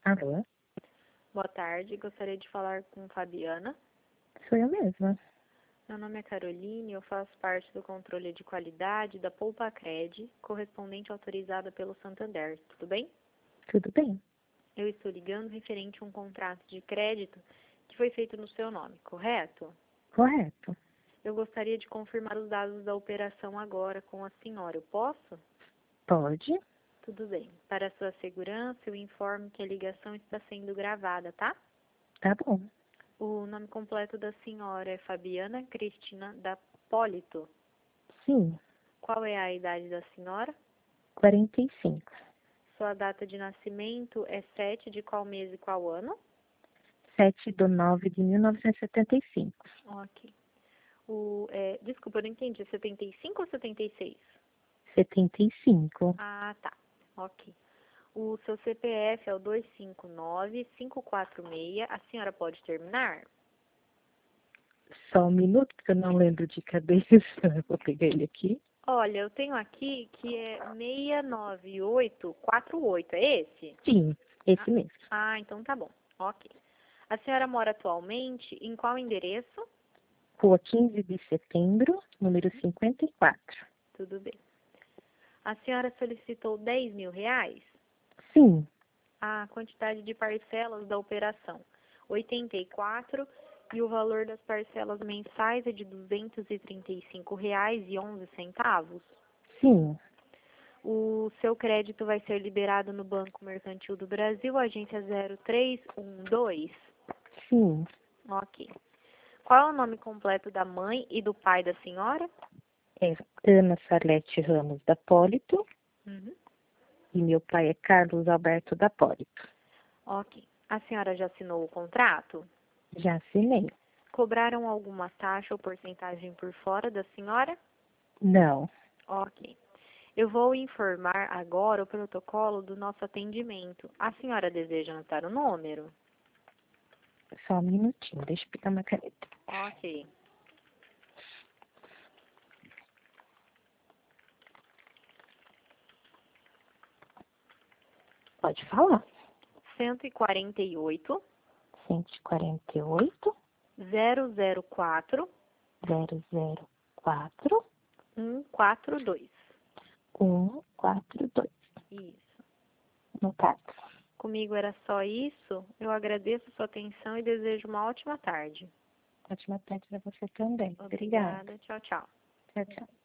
Alô? Boa tarde, gostaria de falar com Fabiana. Sou eu mesma. Meu nome é Caroline, eu faço parte do controle de qualidade da Poupa-Cred, correspondente autorizada pelo Santander. Tudo bem? Tudo bem? Eu estou ligando referente a um contrato de crédito que foi feito no seu nome, correto? Correto. Eu gostaria de confirmar os dados da operação agora com a senhora. Eu posso? Pode? Tudo bem. Para sua segurança, eu informo que a ligação está sendo gravada, tá? Tá bom. O nome completo da senhora é Fabiana Cristina da Polito. Sim. Qual é a idade da senhora? 45. Sua data de nascimento é 7 de qual mês e qual ano? 7/9/1975. Ok. Desculpa, eu não entendi. 75 ou 76? 75. Ah, tá. Ok. O seu CPF é o 259546. A senhora pode terminar? Só um minuto, porque eu não lembro de cabeça. Eu vou pegar ele aqui. Olha, eu tenho aqui que é 69848. É esse? Sim, esse Ah, mesmo. então tá bom. Ok. A senhora mora atualmente em qual endereço? Rua 15 de setembro, número 54. Tudo bem. A senhora solicitou 10 mil reais? Sim. A quantidade de parcelas da operação, 84, e o valor das parcelas mensais é de R$ 235,11. Sim. O seu crédito vai ser liberado no Banco Mercantil do Brasil, agência 0312. Sim. Ok. Qual é o nome completo da mãe e do pai da senhora? É Ana Salete Ramos da Polito. Uhum. E meu pai é Carlos Alberto da Polito. Ok. A senhora já assinou o contrato? Já assinei. Cobraram alguma taxa ou porcentagem por fora da senhora? Não. Ok. Eu vou informar agora o protocolo do nosso atendimento. A senhora deseja anotar o número? Só um minutinho, deixa eu pegar uma caneta. Ok. Pode falar. 148 148 004 004 142. 142. Isso. No caso. Comigo era só isso. Eu agradeço a sua atenção e desejo uma ótima tarde. Ótima tarde para você também. Obrigada. Obrigada. Tchau, tchau. Tchau, tchau.